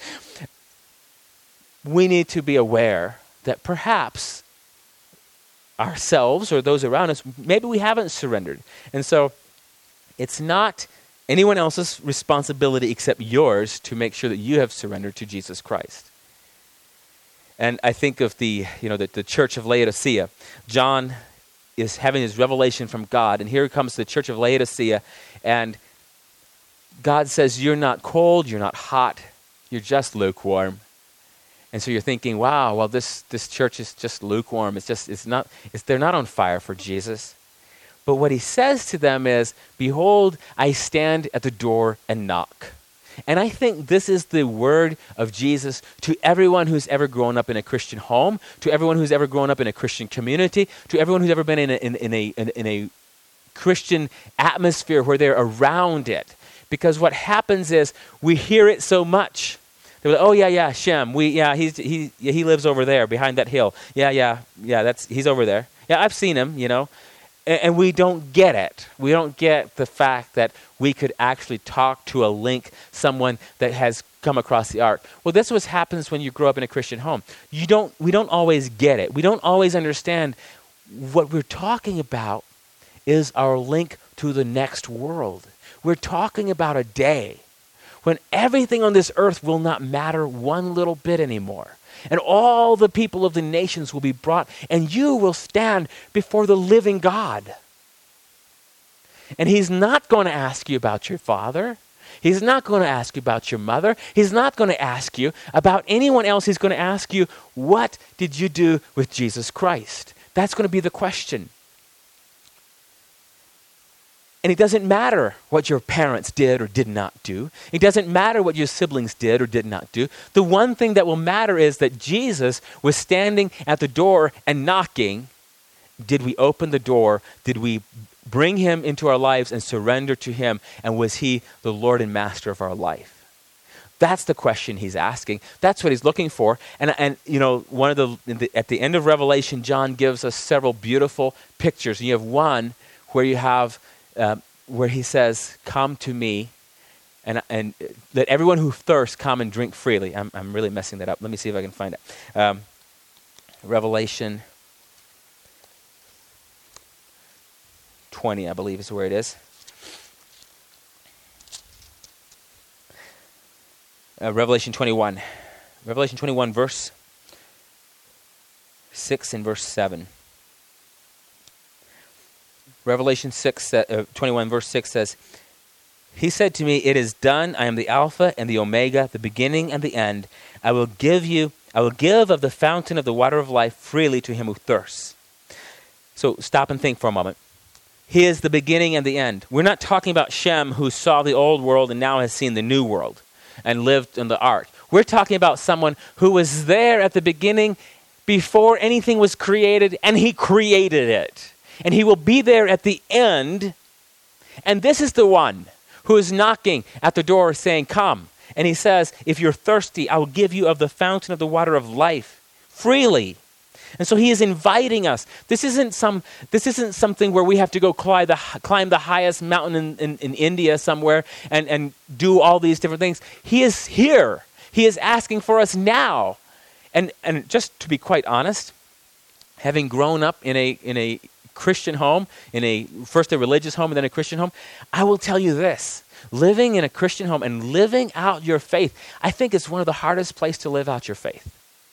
We need to be aware that perhaps ourselves or those around us, maybe we haven't surrendered. And so it's not anyone else's responsibility except yours to make sure that you have surrendered to Jesus Christ. And I think of the church of Laodicea. John is having his revelation from God, and here comes the church of Laodicea, and God says, you're not cold, you're not hot, you're just lukewarm. And so you're thinking, wow, well, this church is just lukewarm. They're not on fire for Jesus. But what he says to them is, behold, I stand at the door and knock. And I think this is the word of Jesus to everyone who's ever grown up in a Christian home, to everyone who's ever grown up in a Christian community, to everyone who's ever been in a Christian atmosphere where they're around it. Because what happens is we hear it so much. They're like, oh yeah, Shem. He lives over there behind that hill. Yeah. He's over there. Yeah, I've seen him. And we don't get it. We don't get the fact that we could actually talk to a link, someone that has come across the ark. Well, this is what happens when you grow up in a Christian home. We don't always get it. We don't always understand what we're talking about is our link to the next world. We're talking about a day when everything on this earth will not matter one little bit anymore. And all the people of the nations will be brought, and you will stand before the living God. And he's not going to ask you about your father. He's not going to ask you about your mother. He's not going to ask you about anyone else. He's going to ask you, what did you do with Jesus Christ? That's going to be the question. And it doesn't matter what your parents did or did not do. It doesn't matter what your siblings did or did not do. The one thing that will matter is that Jesus was standing at the door and knocking. Did we open the door? Did we bring him into our lives and surrender to him? And was he the Lord and Master of our life? That's the question he's asking. That's what he's looking for. And at the end of Revelation, John gives us several beautiful pictures. And you have one where you have where he says, "Come to me, and let everyone who thirsts come and drink freely." I'm really messing that up. Let me see if I can find it. Revelation 20, I believe, is where it is. Revelation 21. Revelation 21, verse 6 and verse 7. Revelation 21, verse 6 says, "He said to me, 'It is done. I am the Alpha and the Omega, the beginning and the end. I will give of the fountain of the water of life freely to him who thirsts.'" So stop and think for a moment. He is the beginning and the end. We're not talking about Shem, who saw the old world and now has seen the new world and lived in the ark. We're talking about someone who was there at the beginning before anything was created, and he created it. And he will be there at the end. And this is the one who is knocking at the door saying, "Come." And he says, "If you're thirsty, I will give you of the fountain of the water of life freely." And so he is inviting us. This isn't something where we have to go climb the highest mountain in India somewhere and do all these different things. He is here. He is asking for us now. And just to be quite honest, having grown up in a Christian home, first a religious home and then a Christian home, I will tell you this. Living in a Christian home and living out your faith, I think it's one of the hardest places to live out your faith.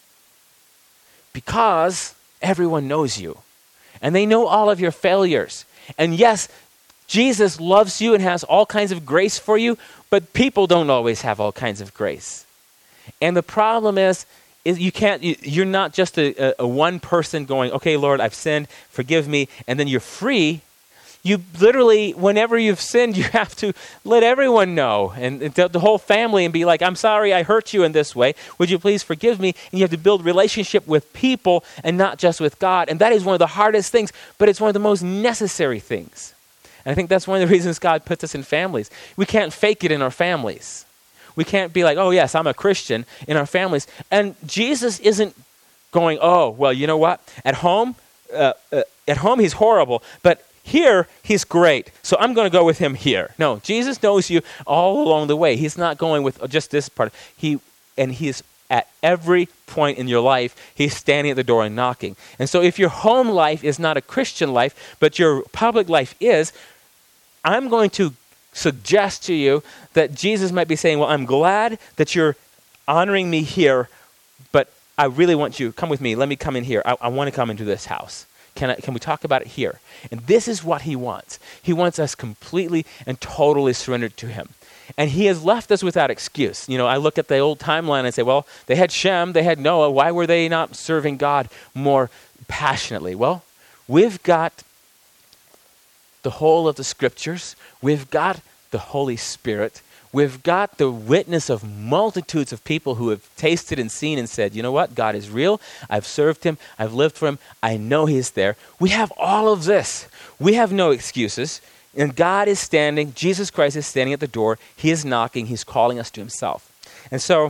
Because everyone knows you. And they know all of your failures. And yes, Jesus loves you and has all kinds of grace for you, but people don't always have all kinds of grace. And the problem is you're not just a one person going, "Okay, Lord, I've sinned, forgive me," and then you're free. You literally, whenever you've sinned, you have to let everyone know, and the whole family, and be like, "I'm sorry I hurt you in this way. Would you please forgive me?" And you have to build relationship with people and not just with God. And that is one of the hardest things, but it's one of the most necessary things. And I think that's one of the reasons God puts us in families. We can't fake it in our families. We can't be like, "Oh yes, I'm a Christian," in our families. And Jesus isn't going, "Oh, well, you know what? At home he's horrible, but here he's great, so I'm going to go with him here." No, Jesus knows you all along the way. He's not going with just this part. He's at every point in your life, he's standing at the door and knocking. And so if your home life is not a Christian life, but your public life is, I'm going to suggest to you that Jesus might be saying, "Well, I'm glad that you're honoring me here, but I really want you, come with me, let me come in here. I want to come into this house. Can we talk about it here?" And this is what he wants. He wants us completely and totally surrendered to him. And he has left us without excuse. I look at the old timeline and say, well, they had Shem, they had Noah. Why were they not serving God more passionately? Well, we've got the whole of the scriptures. We've got the Holy Spirit. We've got the witness of multitudes of people who have tasted and seen and said, you know what? God is real. I've served him. I've lived for him. I know he's there. We have all of this. We have no excuses. And God is standing. Jesus Christ is standing at the door. He is knocking. He's calling us to himself. And so,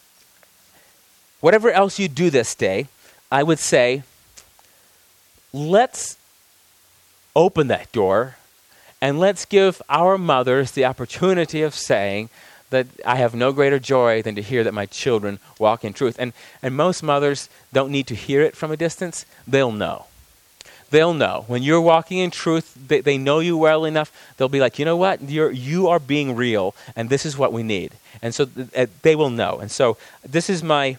whatever else you do this day, I would say, let's open that door. And let's give our mothers the opportunity of saying that I have no greater joy than to hear that my children walk in truth. And most mothers don't need to hear it from a distance. They'll know. They'll know. When you're walking in truth, they know you well enough. They'll be like, you know what? You are being real, and this is what we need. And so they will know. And so this is my...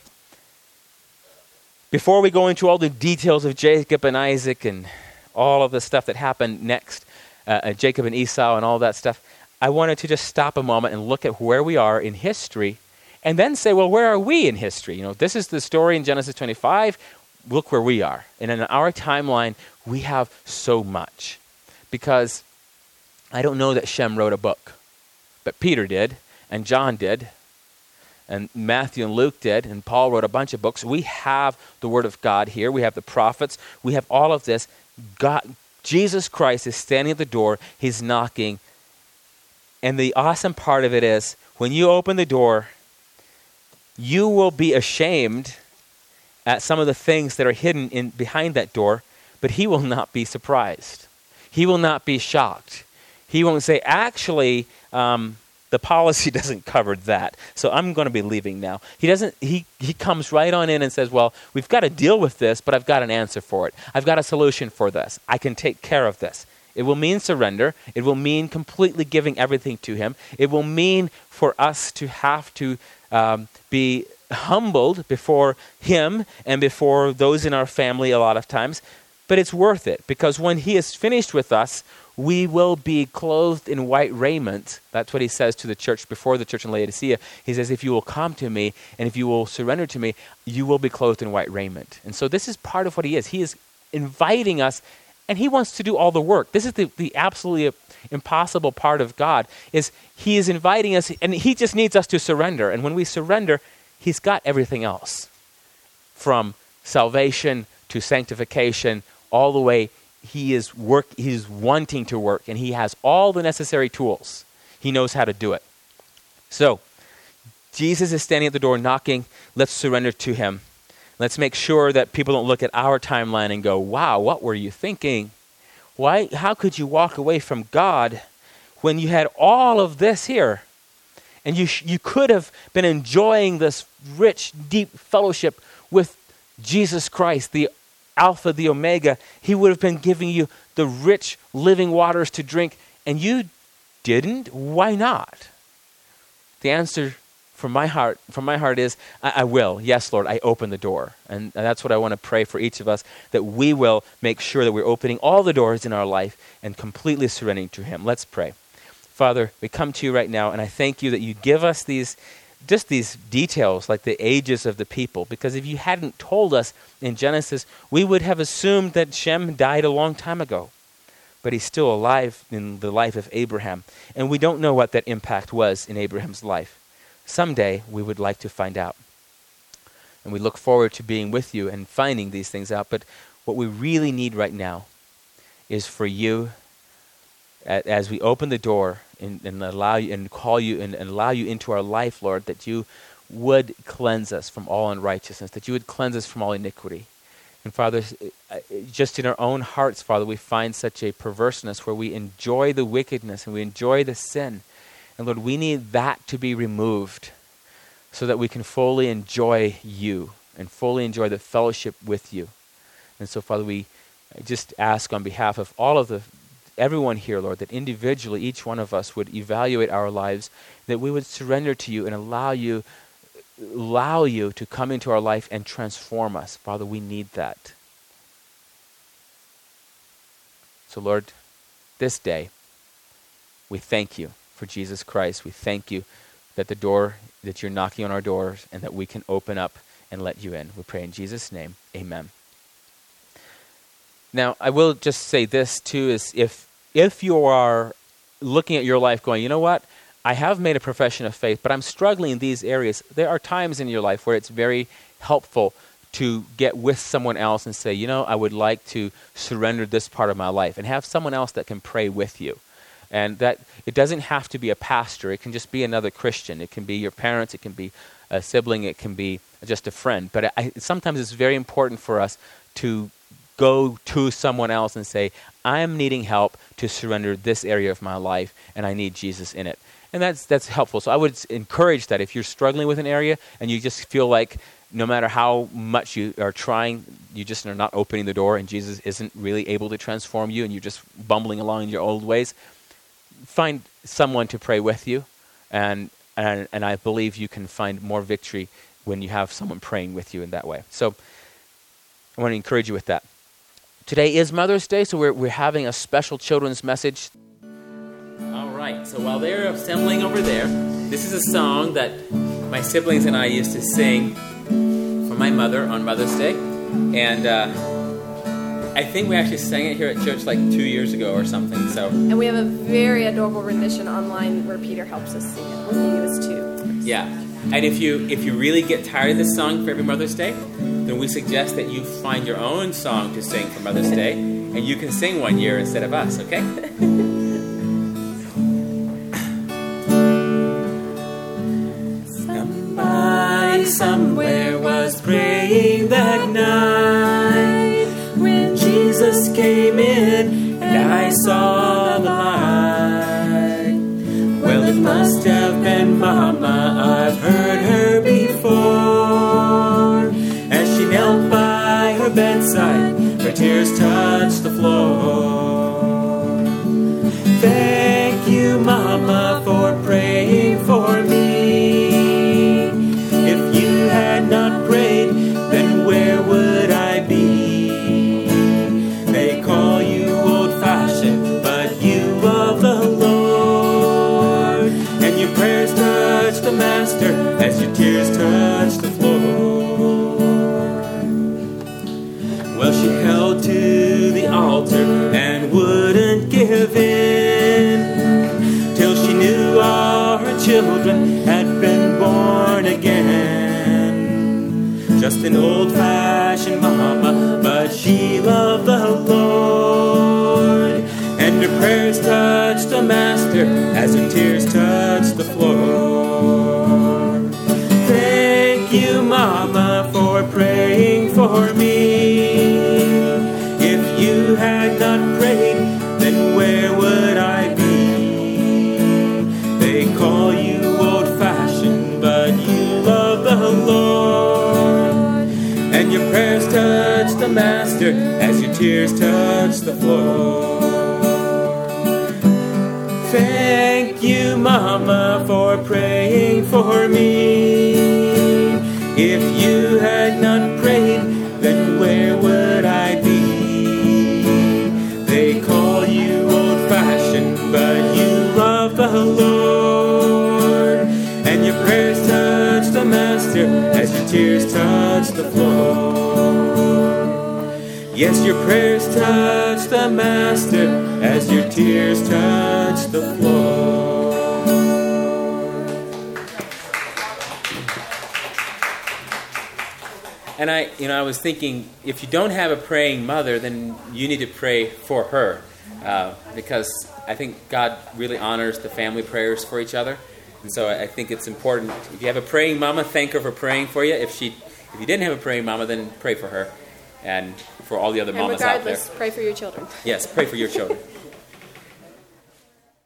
Before we go into all the details of Jacob and Isaac and all of the stuff that happened next, Jacob and Esau and all that stuff, I wanted to just stop a moment and look at where we are in history and then say, well, where are we in history? You know, this is the story in Genesis 25. Look where we are. And in our timeline, we have so much. Because I don't know that Shem wrote a book, but Peter did, and John did, and Matthew and Luke did, and Paul wrote a bunch of books. We have the Word of God here. We have the prophets. We have all of this. Jesus Christ is standing at the door. He's knocking. And the awesome part of it is, when you open the door, you will be ashamed at some of the things that are hidden behind that door, but he will not be surprised. He will not be shocked. He won't say, actually, the policy doesn't cover that, so I'm going to be leaving now. He doesn't. He comes right on in and says, well, we've got to deal with this, but I've got an answer for it. I've got a solution for this. I can take care of this. It will mean surrender. It will mean completely giving everything to him. It will mean for us to have to be humbled before him and before those in our family a lot of times. But it's worth it, because when he is finished with us, we will be clothed in white raiment. That's what he says to the church before the church in Laodicea. He says, if you will come to me and if you will surrender to me, you will be clothed in white raiment. And so this is part of what he is. He is inviting us, and he wants to do all the work. This is the absolutely impossible part of God, is he is inviting us, and he just needs us to surrender. And when we surrender, he's got everything else. From salvation to sanctification, all the way. He's wanting to work, and he has all the necessary tools. He knows how to do it. So, Jesus is standing at the door knocking. Let's surrender to him. Let's make sure that people don't look at our timeline and go, wow, what were you thinking? Why? How could you walk away from God when you had all of this here? And you could have been enjoying this rich, deep fellowship with Jesus Christ, the Alpha, the Omega. He would have been giving you the rich living waters to drink, and you didn't? Why not? The answer from my heart is, I will. Yes, Lord, I open the door. And that's what I want to pray for each of us, that we will make sure that we're opening all the doors in our life and completely surrendering to him. Let's pray. Father, we come to you right now, and I thank you that you give us these details, like the ages of the people. Because if you hadn't told us in Genesis, we would have assumed that Shem died a long time ago. But he's still alive in the life of Abraham. And we don't know what that impact was in Abraham's life. Someday, we would like to find out. And we look forward to being with you and finding these things out. But what we really need right now is for you, as we open the door and allow you and call you and allow you into our life, Lord, that you would cleanse us from all unrighteousness, that you would cleanse us from all iniquity. And Father, just in our own hearts, Father, we find such a perverseness where we enjoy the wickedness and we enjoy the sin. And Lord, we need that to be removed so that we can fully enjoy you and fully enjoy the fellowship with you. And so, Father, we just ask on behalf of everyone here, Lord, that individually each one of us would evaluate our lives, that we would surrender to you and allow you to come into our life and transform us. Father, we need that. So, Lord, this day, we thank you for Jesus Christ. We thank you that that you're knocking on our doors and that we can open up and let you in. We pray in Jesus' name, amen. Now, I will just say this too, is if you are looking at your life going, you know what, I have made a profession of faith, but I'm struggling in these areas. There are times in your life where it's very helpful to get with someone else and say, I would like to surrender this part of my life, and have someone else that can pray with you. And that it doesn't have to be a pastor. It can just be another Christian. It can be your parents. It can be a sibling. It can be just a friend. But sometimes it's very important for us to go to someone else and say, I am needing help to surrender this area of my life, and I need Jesus in it. And that's helpful. So I would encourage that if you're struggling with an area and you just feel like no matter how much you are trying, you just are not opening the door and Jesus isn't really able to transform you and you're just bumbling along in your old ways, find someone to pray with you. And I believe you can find more victory when you have someone praying with you in that way. So I want to encourage you with that. Today is Mother's Day, so we're having a special children's message. All right, so while they're assembling over there, this is a song that my siblings and I used to sing for my mother on Mother's Day. And I think we actually sang it here at church like 2 years ago or something. And we have a very adorable rendition online where Peter helps us sing it. He was 2. Yeah, and if you really get tired of this song for every Mother's Day, then we suggest that you find your own song to sing for Mother's Day, and you can sing one year instead of us, okay? Somebody somewhere was praying that night when Jesus came in and I saw the light. Well, it must have been Mama, I've heard her before. As she knelt by her bedside, her tears touched the floor. Thank you, Mama, for praying for me. If you had not prayed, then where would I be? They call you old-fashioned, but you love the Lord. And your prayers touch the Master as your tears touch the floor. Well, she held to the altar and wouldn't give in till she knew all her children had been born again. Just an old-fashioned mama, but she loved the Lord. And her prayers touched the Master as her tears touched the floor. Thank you, Mama, for praying for me. If you had not prayed, then where would I be? They call you old-fashioned, but you love the Lord. And your prayers touch the Master as your tears touch the floor. Thank you, Mama, for praying for me. If you had not prayed, then where would I be? They call you old-fashioned, but you love the Lord. And your prayers touch the Master as your tears touch the floor. Yes, your prayers touch the Master as your tears touch the floor. And I was thinking, if you don't have a praying mother, then you need to pray for her, because I think God really honors the family prayers for each other. And so I think it's important. If you have a praying mama, thank her for praying for you. If you didn't have a praying mama, then pray for her and for all the other mamas out there. And regardless, pray for your children. Yes, pray for your children.